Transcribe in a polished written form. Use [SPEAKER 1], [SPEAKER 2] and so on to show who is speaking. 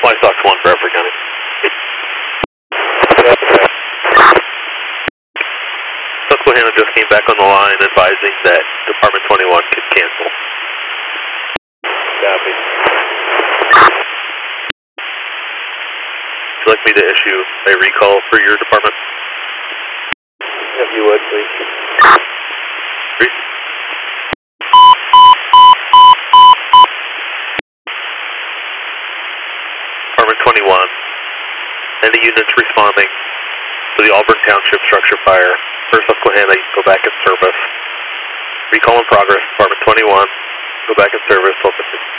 [SPEAKER 1] White Sox 1 for Everett County. Susquehanna just came back on the line advising that Department 21 could cancel.
[SPEAKER 2] Copy.
[SPEAKER 1] Would you like me to issue a recall for your department?
[SPEAKER 2] If you would, please.
[SPEAKER 1] Department 21 and the units responding to the Auburn Township structure fire for Susquehanna, you go back in service. Recall in progress, Department 21, go back in service, open